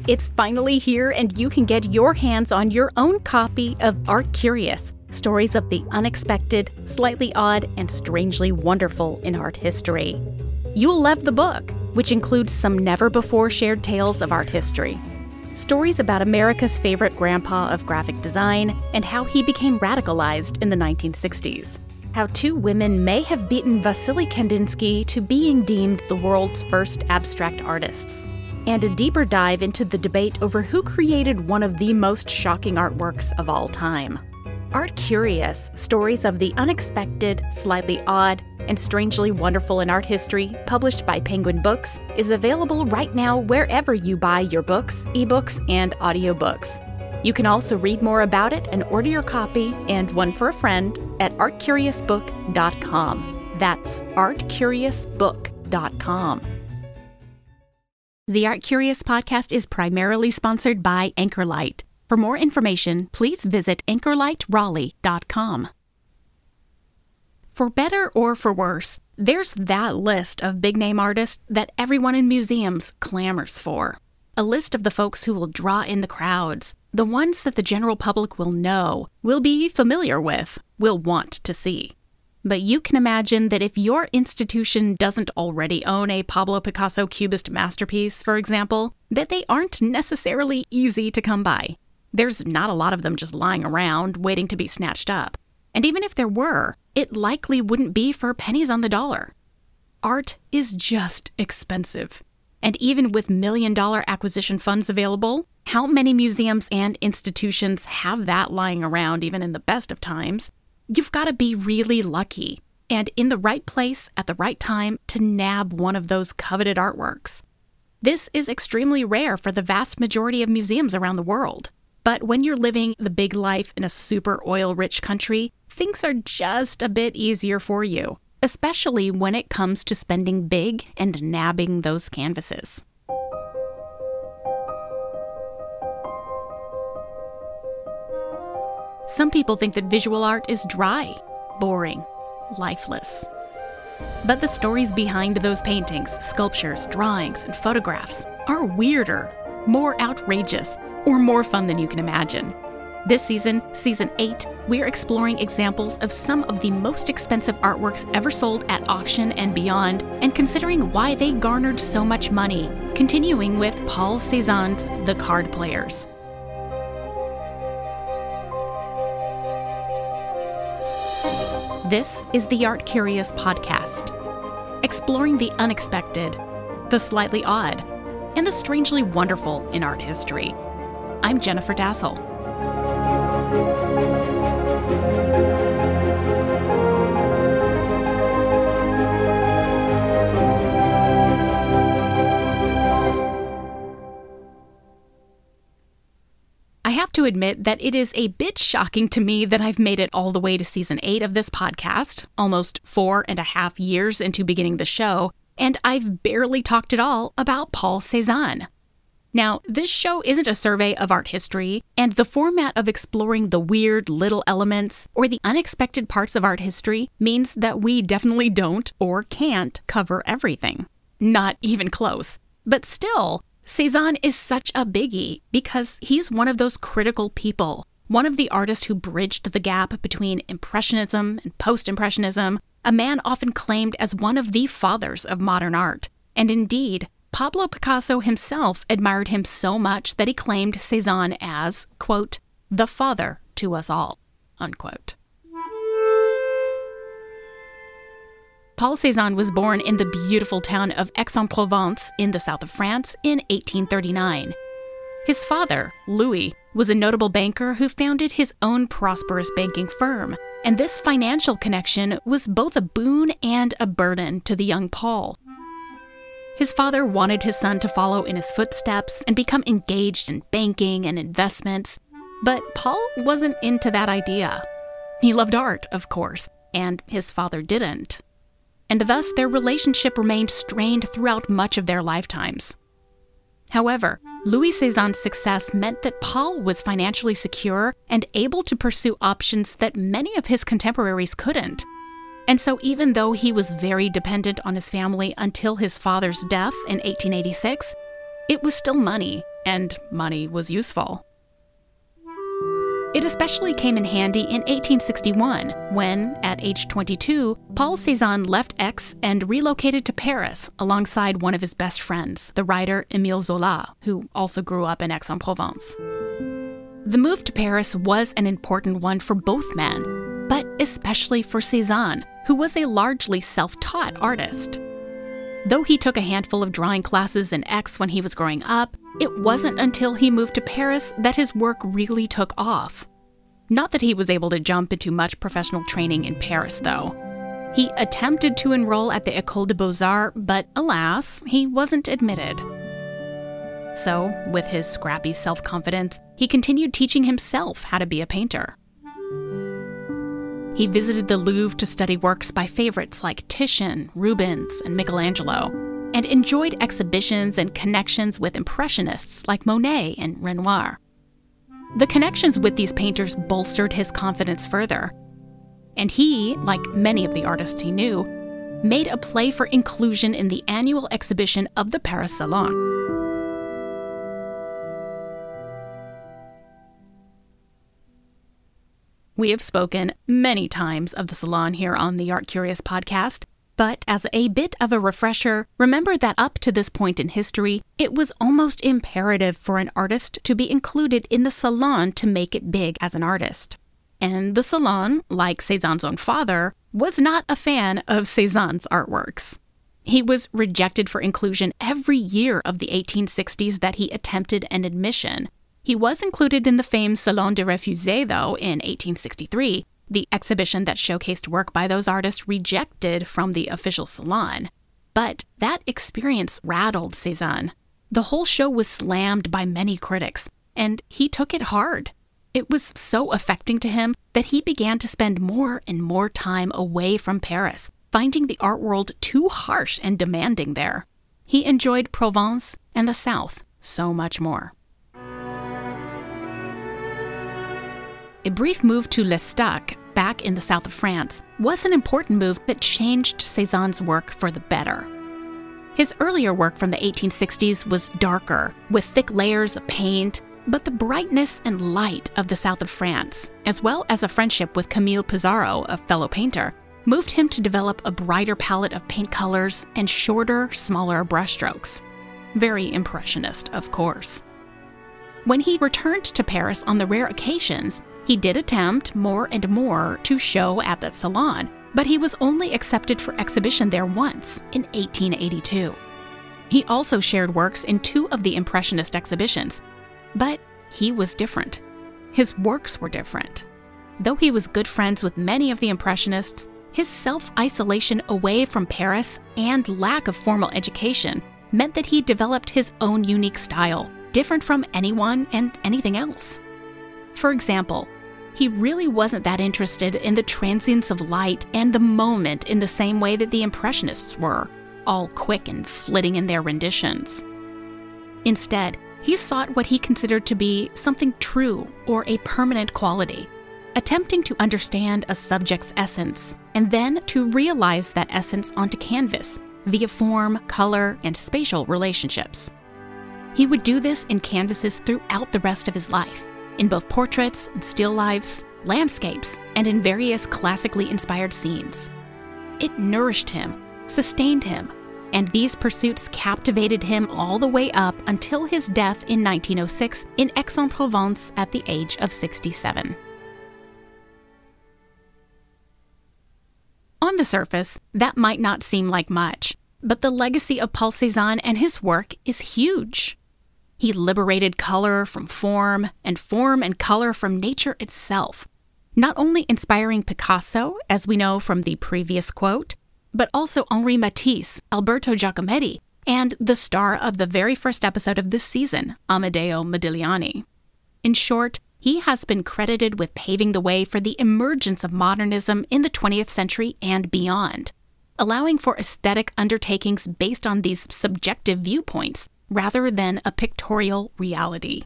It's finally here, and you can get your hands on your own copy of Art Curious, Stories of the Unexpected, Slightly Odd, and Strangely Wonderful in Art History. You'll love the book, which includes some never-before-shared tales of art history. Stories about America's favorite grandpa of graphic design and how he became radicalized in the 1960s. How two women may have beaten Vasily Kandinsky to being deemed the world's first abstract artists. And a deeper dive into the debate over who created one of the most shocking artworks of all time. Art Curious, Stories of the Unexpected, Slightly Odd, and Strangely Wonderful in Art History, published by Penguin Books, is available right now wherever you buy your books, ebooks, and audiobooks. You can also read more about it and order your copy and one for a friend at artcuriousbook.com. That's artcuriousbook.com. The Art Curious podcast is primarily sponsored by Anchorlight. For more information, please visit anchorlightraleigh.com. For better or for worse, there's that list of big-name artists that everyone in museums clamors for. A list of the folks who will draw in the crowds, the ones that the general public will know, will be familiar with, will want to see. But you can imagine that if your institution doesn't already own a Pablo Picasso Cubist masterpiece, for example, that they aren't necessarily easy to come by. There's not a lot of them just lying around, waiting to be snatched up. And even if there were, it likely wouldn't be for pennies on the dollar. Art is just expensive. And even with million-dollar acquisition funds available, how many museums and institutions have that lying around even in the best of times? You've got to be really lucky and in the right place at the right time to nab one of those coveted artworks. This is extremely rare for the vast majority of museums around the world. But when you're living the big life in a super oil-rich country, things are just a bit easier for you, especially when it comes to spending big and nabbing those canvases. Some people think that visual art is dry, boring, lifeless. But the stories behind those paintings, sculptures, drawings, and photographs are weirder, more outrageous, or more fun than you can imagine. This season, Season 8, we're exploring examples of some of the most expensive artworks ever sold at auction and beyond, and considering why they garnered so much money, continuing with Paul Cézanne's The Card Players. This is the Art Curious podcast, exploring the unexpected, the slightly odd, and the strangely wonderful in art history. I'm Jennifer Dassel. I have to admit that it is a bit shocking to me that I've made it all the way to Season 8 of this podcast, almost 4.5 years into beginning the show, and I've barely talked at all about Paul Cézanne. Now, this show isn't a survey of art history, and the format of exploring the weird little elements or the unexpected parts of art history means that we definitely don't or can't cover everything. Not even close. But still, Cézanne is such a biggie because he's one of those critical people, one of the artists who bridged the gap between Impressionism and Post-Impressionism, a man often claimed as one of the fathers of modern art. And indeed, Pablo Picasso himself admired him so much that he claimed Cézanne as, quote, the father to us all, unquote. Paul Cézanne was born in the beautiful town of Aix-en-Provence in the south of France in 1839. His father, Louis, was a notable banker who founded his own prosperous banking firm, and this financial connection was both a boon and a burden to the young Paul. His father wanted his son to follow in his footsteps and become engaged in banking and investments, but Paul wasn't into that idea. He loved art, of course, and his father didn't. And thus their relationship remained strained throughout much of their lifetimes. However, Louis Cézanne's success meant that Paul was financially secure and able to pursue options that many of his contemporaries couldn't. And so even though he was very dependent on his family until his father's death in 1886, it was still money, and money was useful. It especially came in handy in 1861 when, at age 22, Paul Cézanne left Aix and relocated to Paris alongside one of his best friends, the writer Émile Zola, who also grew up in Aix-en-Provence. The move to Paris was an important one for both men, but especially for Cézanne, who was a largely self-taught artist. Though he took a handful of drawing classes in Aix when he was growing up, it wasn't until he moved to Paris that his work really took off. Not that he was able to jump into much professional training in Paris, though. He attempted to enroll at the École des Beaux-Arts, but alas, he wasn't admitted. So, with his scrappy self-confidence, he continued teaching himself how to be a painter. He visited the Louvre to study works by favorites like Titian, Rubens, and Michelangelo, and enjoyed exhibitions and connections with impressionists like Monet and Renoir. The connections with these painters bolstered his confidence further. And he, like many of the artists he knew, made a play for inclusion in the annual exhibition of the Paris Salon. We have spoken many times of the Salon here on the Art Curious podcast, but as a bit of a refresher, remember that up to this point in history, it was almost imperative for an artist to be included in the Salon to make it big as an artist. And the Salon, like Cézanne's own father, was not a fan of Cézanne's artworks. He was rejected for inclusion every year of the 1860s that he attempted an admission. He was included in the famed Salon des Refusés, though, in 1863, the exhibition that showcased work by those artists rejected from the official Salon. But that experience rattled Cézanne. The whole show was slammed by many critics, and he took it hard. It was so affecting to him that he began to spend more and more time away from Paris, finding the art world too harsh and demanding there. He enjoyed Provence and the South so much more. A brief move to L'Estaque, back in the south of France, was an important move that changed Cézanne's work for the better. His earlier work from the 1860s was darker, with thick layers of paint, but the brightness and light of the south of France, as well as a friendship with Camille Pissarro, a fellow painter, moved him to develop a brighter palette of paint colors and shorter, smaller brushstrokes. Very impressionist, of course. When he returned to Paris on the rare occasions, he did attempt more and more to show at that salon, but he was only accepted for exhibition there once, in 1882. He also shared works in 2 of the Impressionist exhibitions, but he was different. His works were different. Though he was good friends with many of the Impressionists, his self-isolation away from Paris and lack of formal education meant that he developed his own unique style, different from anyone and anything else. For example, he really wasn't that interested in the transience of light and the moment in the same way that the Impressionists were, all quick and flitting in their renditions. Instead, he sought what he considered to be something true or a permanent quality, attempting to understand a subject's essence and then to realize that essence onto canvas via form, color, and spatial relationships. He would do this in canvases throughout the rest of his life, in both portraits and still lifes, landscapes, and in various classically inspired scenes. It nourished him, sustained him, and these pursuits captivated him all the way up until his death in 1906 in Aix-en-Provence at the age of 67. On the surface, that might not seem like much, but the legacy of Paul Cézanne and his work is huge. He liberated color from form and color from nature itself, not only inspiring Picasso, as we know from the previous quote, but also Henri Matisse, Alberto Giacometti, and the star of the very first episode of this season, Amedeo Modigliani. In short, he has been credited with paving the way for the emergence of modernism in the 20th century and beyond, allowing for aesthetic undertakings based on these subjective viewpoints rather than a pictorial reality.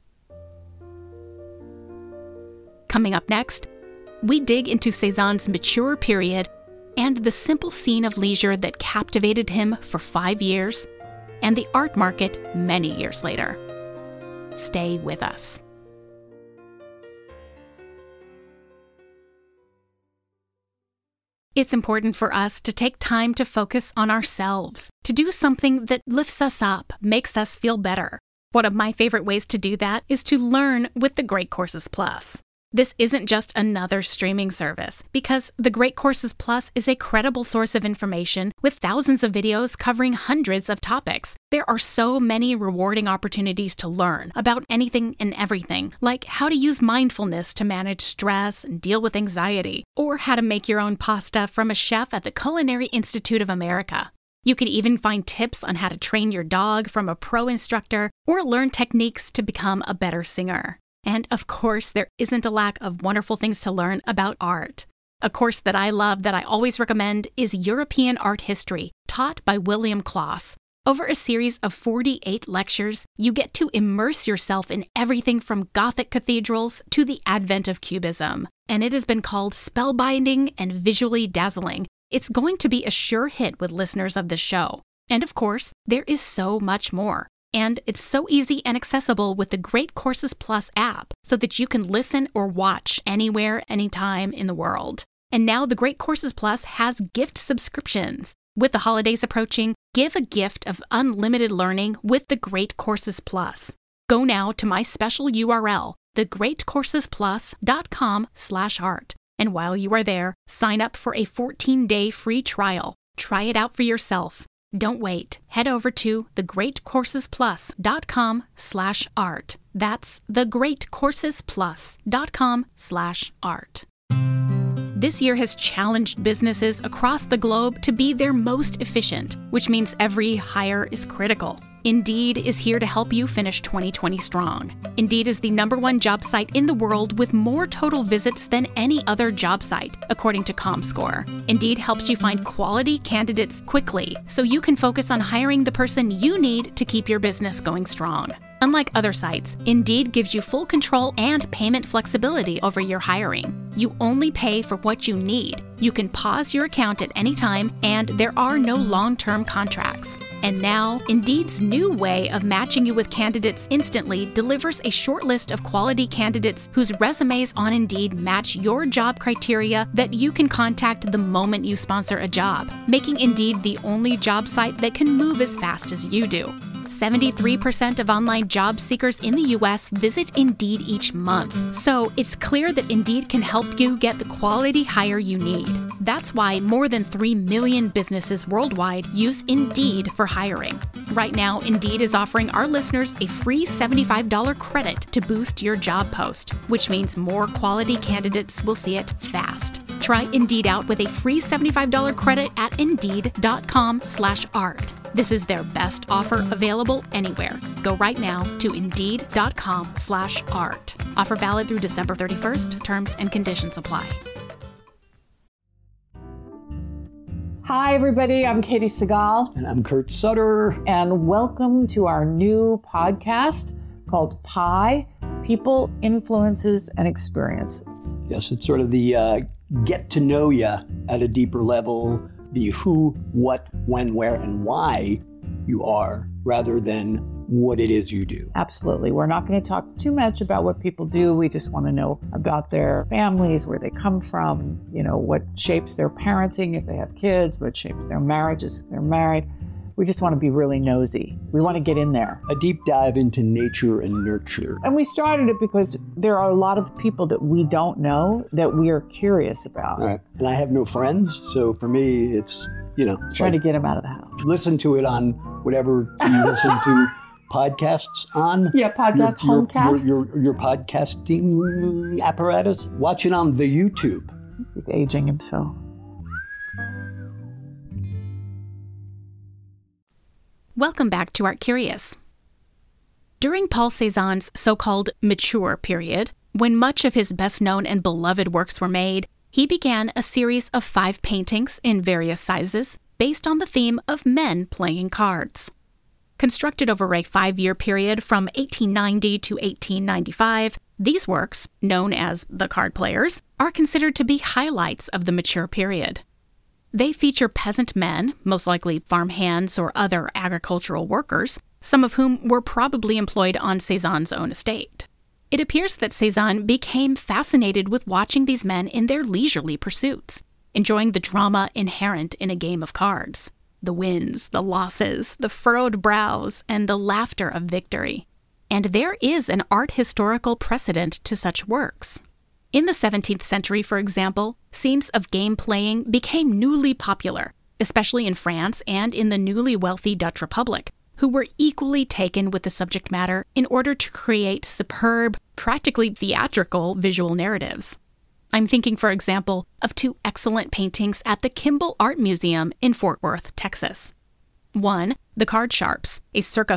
Coming up next, we dig into Cézanne's mature period and the simple scene of leisure that captivated him for 5 years, and the art market many years later. Stay with us. It's important for us to take time to focus on ourselves, to do something that lifts us up, makes us feel better. One of my favorite ways to do that is to learn with the Great Courses Plus. This isn't just another streaming service, because the Great Courses Plus is a credible source of information with thousands of videos covering hundreds of topics. There are so many rewarding opportunities to learn about anything and everything, like how to use mindfulness to manage stress and deal with anxiety, or how to make your own pasta from a chef at the Culinary Institute of America. You can even find tips on how to train your dog from a pro instructor, or learn techniques to become a better singer. And of course, there isn't a lack of wonderful things to learn about art. A course that I love that I always recommend is European Art History, taught by William Klaus. Over a series of 48 lectures, you get to immerse yourself in everything from Gothic cathedrals to the advent of Cubism. And it has been called spellbinding and visually dazzling. It's going to be a sure hit with listeners of this show. And of course, there is so much more. And it's so easy and accessible with the Great Courses Plus app, so that you can listen or watch anywhere, anytime in the world. And now the Great Courses Plus has gift subscriptions. With the holidays approaching, give a gift of unlimited learning with the Great Courses Plus. Go now to my special URL, thegreatcoursesplus.com/art. And while you are there, sign up for a 14-day free trial. Try it out for yourself. Don't wait. Head over to thegreatcoursesplus.com/art. That's thegreatcoursesplus.com/art. This year has challenged businesses across the globe to be their most efficient, which means every hire is critical. Indeed is here to help you finish 2020 strong. Indeed is the #1 job site in the world with more total visits than any other job site, according to ComScore. Indeed helps you find quality candidates quickly, so you can focus on hiring the person you need to keep your business going strong. Unlike other sites, Indeed gives you full control and payment flexibility over your hiring. You only pay for what you need. You can pause your account at any time, and there are no long-term contracts. And now, Indeed's new way of matching you with candidates instantly delivers a short list of quality candidates whose resumes on Indeed match your job criteria that you can contact the moment you sponsor a job, making Indeed the only job site that can move as fast as you do. 73% of online job seekers in the U.S. visit Indeed each month, so it's clear that Indeed can help you get the quality hire you need. That's why more than 3 million businesses worldwide use Indeed for hiring. Right now, Indeed is offering our listeners a free $75 credit to boost your job post, which means more quality candidates will see it fast. Try Indeed out with a free $75 credit at Indeed.com/art. This is their best offer available anywhere. Go right now to Indeed.com/art. Offer valid through December 31st. Terms and conditions apply. Hi, everybody. I'm Katie Segal. And I'm Kurt Sutter. And welcome to our new podcast called PIE, People, Influences, and Experiences. Yes, it's sort of the get to know you at a deeper level, the who, what, when, where, and why you are, rather than what it is you do. Absolutely. We're not going to talk too much about what people do. We just want to know about their families, where they come from, what shapes their parenting if they have kids, what shapes their marriages if they're married. We just want to be really nosy. We want to get in there. A deep dive into nature and nurture. And we started it because there are a lot of people that we don't know that we are curious about. Right. And I have no friends, so for me, it's, trying to get them out of the house. Listen to it on whatever you listen to podcasts on. Yeah, homecasts. Your podcasting apparatus. Watch it on the YouTube. He's aging himself. Welcome back to Art Curious. During Paul Cézanne's so-called mature period, when much of his best-known and beloved works were made, he began a series of 5 paintings in various sizes based on the theme of men playing cards. Constructed over a 5-year period from 1890 to 1895, these works, known as The Card Players, are considered to be highlights of the mature period. They feature peasant men, most likely farmhands or other agricultural workers, some of whom were probably employed on Cézanne's own estate. It appears that Cézanne became fascinated with watching these men in their leisurely pursuits, enjoying the drama inherent in a game of cards, the wins, the losses, the furrowed brows, and the laughter of victory. And there is an art historical precedent to such works. In the 17th century, for example, scenes of game playing became newly popular, especially in France and in the newly wealthy Dutch Republic, who were equally taken with the subject matter in order to create superb, practically theatrical visual narratives. I'm thinking, for example, of two excellent paintings at the Kimball Art Museum in Fort Worth, Texas. One, The Card Sharps, a circa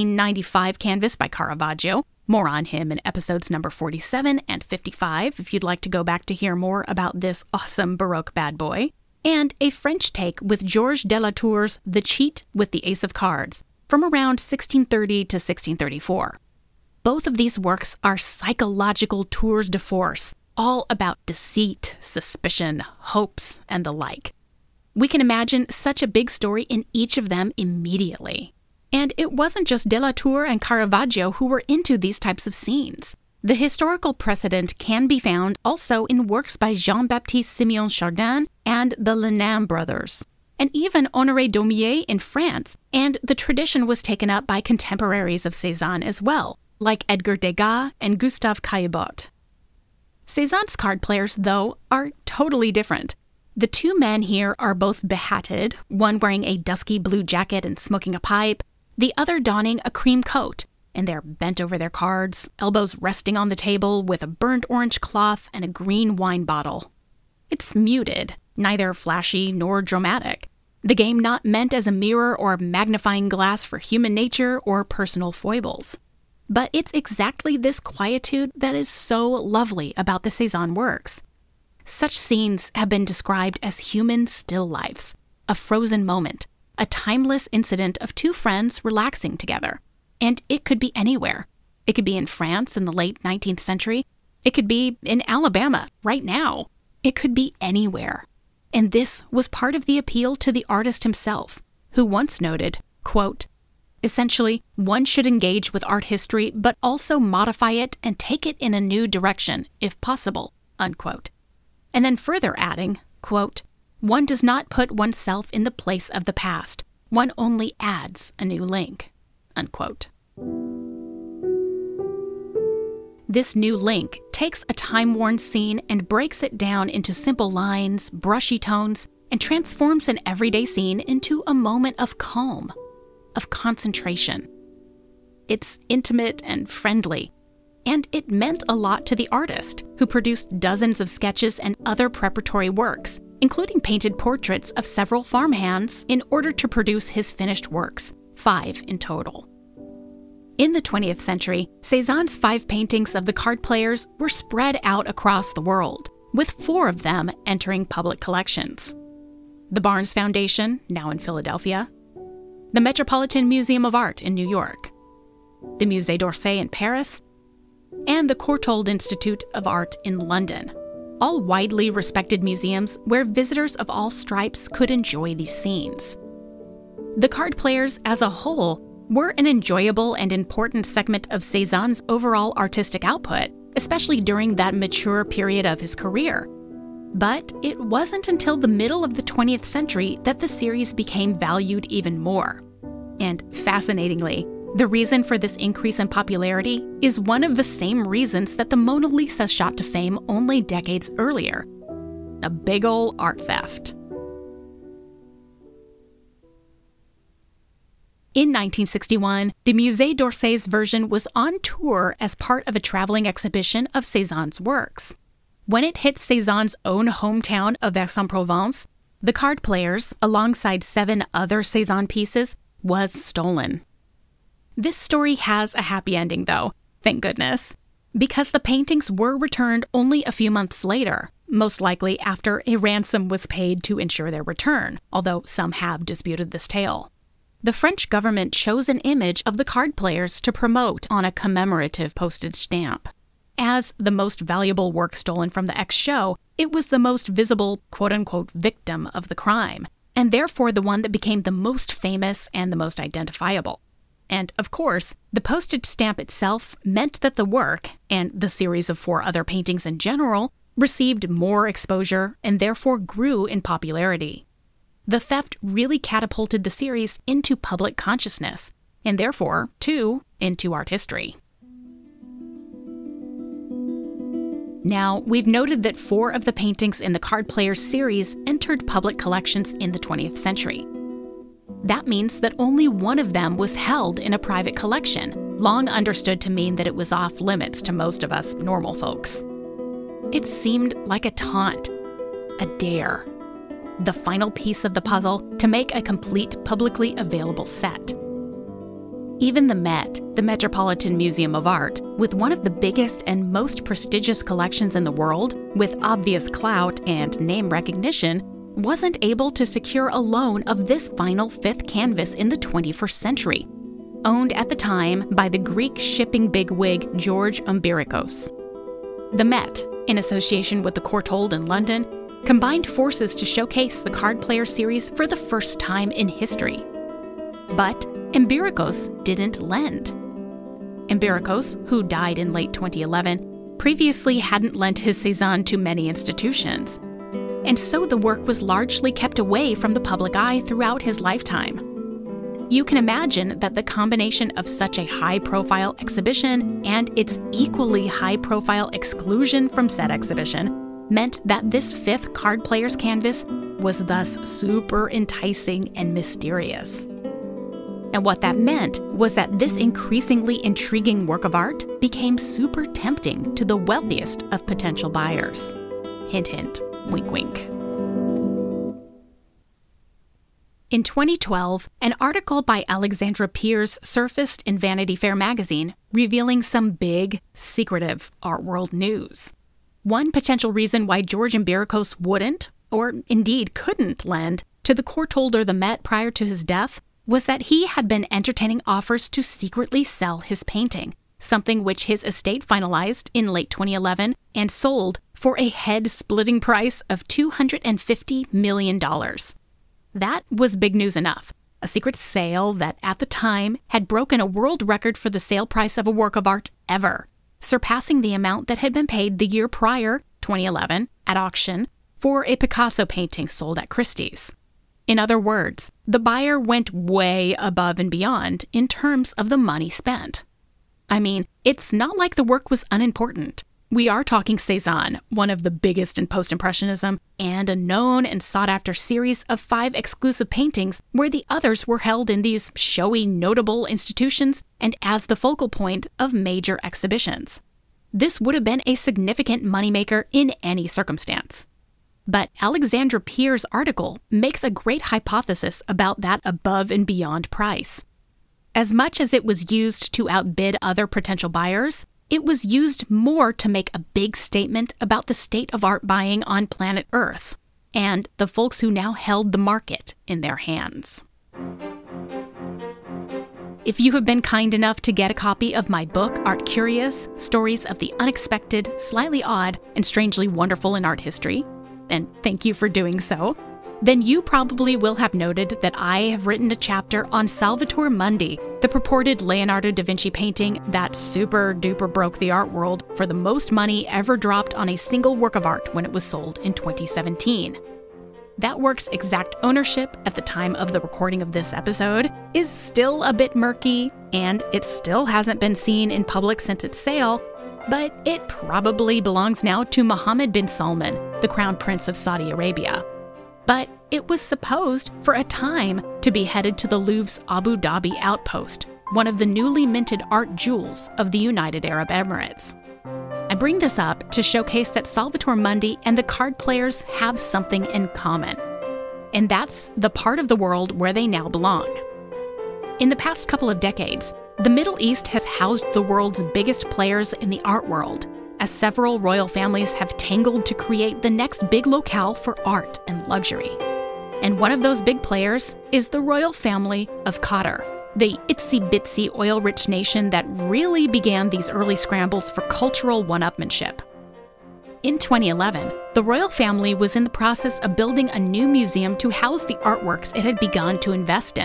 1595 canvas by Caravaggio. More on him in episodes number 47 and 55 if you'd like to go back to hear more about this awesome Baroque bad boy. And a French take with Georges Delatour's The Cheat with the Ace of Cards, from around 1630 to 1634. Both of these works are psychological tours de force, all about deceit, suspicion, hopes, and the like. We can imagine such a big story in each of them immediately. And it wasn't just Delatour and Caravaggio who were into these types of scenes. The historical precedent can be found also in works by Jean-Baptiste Simeon Chardin and the Lenain brothers, and even Honoré Daumier in France, and the tradition was taken up by contemporaries of Cézanne as well, like Edgar Degas and Gustave Caillebotte. Cézanne's card players, though, are totally different. The two men here are both behatted, one wearing a dusky blue jacket and smoking a pipe, the other donning a cream coat, and they're bent over their cards, elbows resting on the table with a burnt orange cloth and a green wine bottle. It's muted, neither flashy nor dramatic. The game not meant as a mirror or magnifying glass for human nature or personal foibles. But it's exactly this quietude that is so lovely about the Cézanne works. Such scenes have been described as human still lifes, a frozen moment, a timeless incident of two friends relaxing together. And it could be anywhere. It could be in France in the late 19th century. It could be in Alabama right now. It could be anywhere. And this was part of the appeal to the artist himself, who once noted, quote, "Essentially, one should engage with art history, but also modify it and take it in a new direction, if possible," unquote. And then further adding, quote, "One does not put oneself in the place of the past. One only adds a new link," unquote. This new link takes a time-worn scene and breaks it down into simple lines, brushy tones, and transforms an everyday scene into a moment of calm, of concentration. It's intimate and friendly, and it meant a lot to the artist, who produced dozens of sketches and other preparatory works, including painted portraits of several farmhands in order to produce his finished works, 5 in total. In the 20th century, Cézanne's 5 paintings of the card players were spread out across the world, with 4 of them entering public collections. The Barnes Foundation, now in Philadelphia, the Metropolitan Museum of Art in New York, the Musée d'Orsay in Paris, and the Courtauld Institute of Art in London, all widely respected museums where visitors of all stripes could enjoy these scenes. The card players as a whole were an enjoyable and important segment of Cézanne's overall artistic output, especially during that mature period of his career. But it wasn't until the middle of the 20th century that the series became valued even more. And fascinatingly, the reason for this increase in popularity is one of the same reasons that the Mona Lisa shot to fame only decades earlier: a big ol' art theft. In 1961, the Musée d'Orsay's version was on tour as part of a traveling exhibition of Cézanne's works. When it hit Cézanne's own hometown of Aix-en-Provence, the card players, alongside 7 other Cézanne pieces, was stolen. This story has a happy ending, though, thank goodness, because the paintings were returned only a few months later, most likely after a ransom was paid to ensure their return, although some have disputed this tale. The French government chose an image of the card players to promote on a commemorative postage stamp. As the most valuable work stolen from the X show, it was the most visible, quote-unquote, victim of the crime, and therefore the one that became the most famous and the most identifiable. And, of course, the postage stamp itself meant that the work, and the series of 4 other paintings in general, received more exposure and therefore grew in popularity. The theft really catapulted the series into public consciousness, and therefore, too, into art history. Now, we've noted that 4 of the paintings in the Card Players series entered public collections in the 20th century. That means that only one of them was held in a private collection, long understood to mean that it was off limits to most of us normal folks. It seemed like a taunt, a dare, the final piece of the puzzle to make a complete publicly available set. Even the Met, the Metropolitan Museum of Art, with one of the biggest and most prestigious collections in the world, with obvious clout and name recognition, wasn't able to secure a loan of this final 5th canvas in the 21st century, owned at the time by the Greek shipping bigwig George Umbirikos. The Met, in association with the Courtauld in London, combined forces to showcase the Card Player series for the first time in history. But Umbirikos didn't lend. Umbirikos, who died in late 2011, previously hadn't lent his Cézanne to many institutions, and so the work was largely kept away from the public eye throughout his lifetime. You can imagine that the combination of such a high-profile exhibition and its equally high-profile exclusion from said exhibition meant that this 5th Card Players canvas was thus super enticing and mysterious. And what that meant was that this increasingly intriguing work of art became super tempting to the wealthiest of potential buyers. Hint, hint, wink, wink. In 2012, an article by Alexandra Peers surfaced in Vanity Fair magazine revealing some big, secretive art world news. One potential reason why George Umbirikos wouldn't, or indeed couldn't, lend to the Courtauld or the Met prior to his death was that he had been entertaining offers to secretly sell his painting, something which his estate finalized in late 2011 and sold for a head-splitting price of $250 million. That was big news enough. A secret sale that, at the time, had broken a world record for the sale price of a work of art ever, surpassing the amount that had been paid the year prior, 2011, at auction, for a Picasso painting sold at Christie's. In other words, the buyer went way above and beyond in terms of the money spent. I mean, it's not like the work was unimportant. We are talking Cézanne, one of the biggest in post-impressionism, and a known and sought-after series of 5 exclusive paintings where the others were held in these showy, notable institutions and as the focal point of major exhibitions. This would have been a significant moneymaker in any circumstance. But Alexandra Peers' article makes a great hypothesis about that above and beyond price. As much as it was used to outbid other potential buyers, it was used more to make a big statement about the state of art buying on planet Earth and the folks who now held the market in their hands. If you have been kind enough to get a copy of my book, Art Curious, Stories of the Unexpected, Slightly Odd, and Strangely Wonderful in Art History, and thank you for doing so, then you probably will have noted that I have written a chapter on Salvator Mundi, the purported Leonardo da Vinci painting that super-duper broke the art world for the most money ever dropped on a single work of art when it was sold in 2017. That work's exact ownership at the time of the recording of this episode is still a bit murky, and it still hasn't been seen in public since its sale, but it probably belongs now to Mohammed bin Salman, the Crown Prince of Saudi Arabia. But it was supposed for a time to be headed to the Louvre's Abu Dhabi outpost, one of the newly minted art jewels of the United Arab Emirates. I bring this up to showcase that Salvator Mundi and the Card Players have something in common, and that's the part of the world where they now belong. In the past couple of decades, the Middle East has housed the world's biggest players in the art world, as several royal families have tangled to create the next big locale for art and luxury. And one of those big players is the royal family of Qatar, the itsy-bitsy oil-rich nation that really began these early scrambles for cultural one-upmanship. In 2011, the royal family was in the process of building a new museum to house the artworks it had begun to invest in,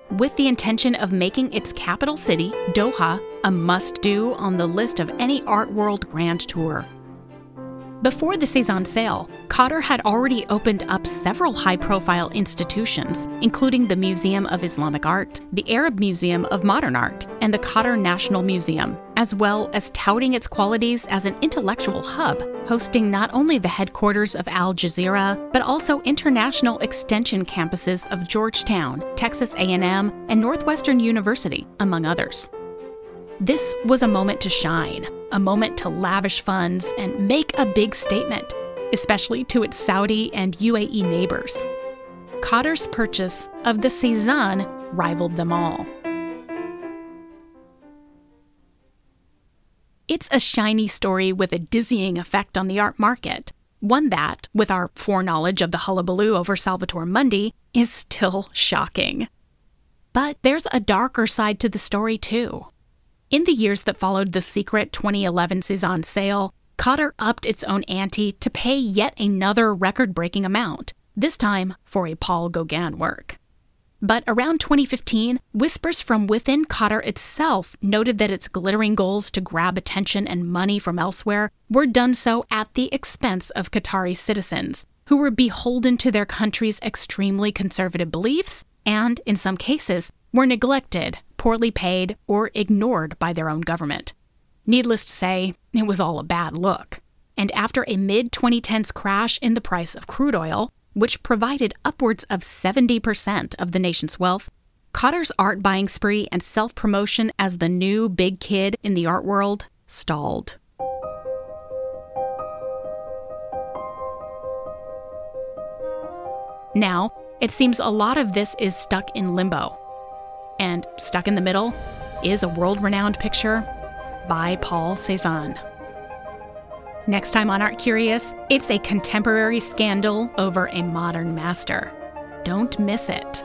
with the intention of making its capital city, Doha, a must-do on the list of any art world grand tour. Before the Cézanne sale, Qatar had already opened up several high-profile institutions, including the Museum of Islamic Art, the Arab Museum of Modern Art, and the Qatar National Museum, as well as touting its qualities as an intellectual hub, hosting not only the headquarters of Al Jazeera, but also international extension campuses of Georgetown, Texas A&M, and Northwestern University, among others. This was a moment to shine, a moment to lavish funds and make a big statement, especially to its Saudi and UAE neighbors. Qatar's purchase of the Cézanne rivaled them all. It's a shiny story with a dizzying effect on the art market, one that, with our foreknowledge of the hullabaloo over Salvator Mundi, is still shocking. But there's a darker side to the story, too. In the years that followed the secret 2011 Cézanne sale, Qatar upped its own ante to pay yet another record-breaking amount, this time for a Paul Gauguin work. But around 2015, whispers from within Qatar itself noted that its glittering goals to grab attention and money from elsewhere were done so at the expense of Qatari citizens, who were beholden to their country's extremely conservative beliefs and, in some cases, were neglected, poorly paid, or ignored by their own government. Needless to say, it was all a bad look. And after a mid-2010s crash in the price of crude oil, which provided upwards of 70% of the nation's wealth, Qatar's art-buying spree and self-promotion as the new big kid in the art world stalled. Now, it seems a lot of this is stuck in limbo. And stuck in the middle is a world-renowned picture by Paul Cézanne. Next time on Art Curious, it's a contemporary scandal over a modern master. Don't miss it.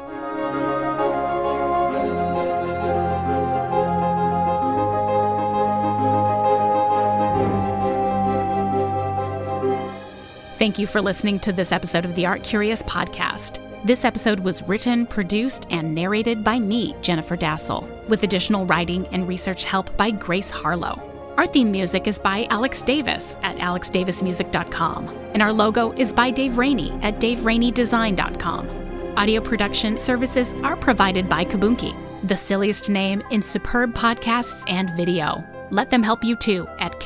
Thank you for listening to this episode of the Art Curious podcast. This episode was written, produced, and narrated by me, Jennifer Dassel, with additional writing and research help by Grace Harlow. Our theme music is by Alex Davis at alexdavismusic.com, and our logo is by Dave Rainey at daverainydesign.com. Audio production services are provided by Kabunki, the silliest name in superb podcasts and video. Let them help you too at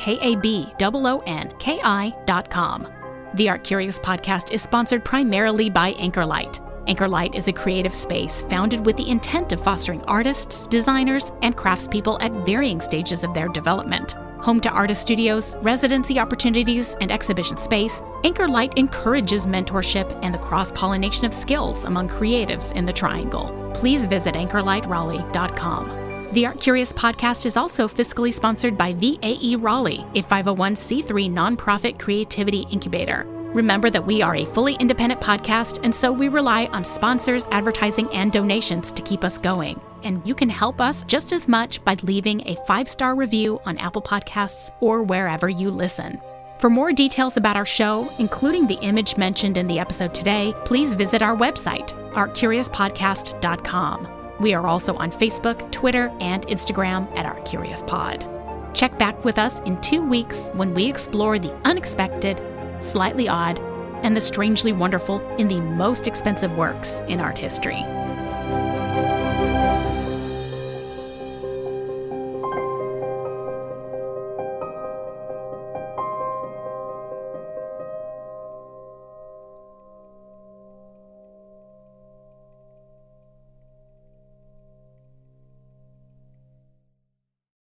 KABOONKI.com. The Art Curious podcast is sponsored primarily by Anchorlight. Anchorlight is a creative space founded with the intent of fostering artists, designers, and craftspeople at varying stages of their development. Home to artist studios, residency opportunities, and exhibition space, Anchorlight encourages mentorship and the cross-pollination of skills among creatives in the Triangle. Please visit anchorlightraleigh.com. The Art Curious podcast is also fiscally sponsored by VAE Raleigh, a 501c3 nonprofit creativity incubator. Remember that we are a fully independent podcast, and so we rely on sponsors, advertising, and donations to keep us going. And you can help us just as much by leaving a 5-star review on Apple Podcasts or wherever you listen. For more details about our show, including the image mentioned in the episode today, please visit our website, artcuriouspodcast.com. We are also on Facebook, Twitter, and Instagram at ArtCuriousPod. Check back with us in 2 weeks when we explore the unexpected, slightly odd, and the strangely wonderful in the most expensive works in art history.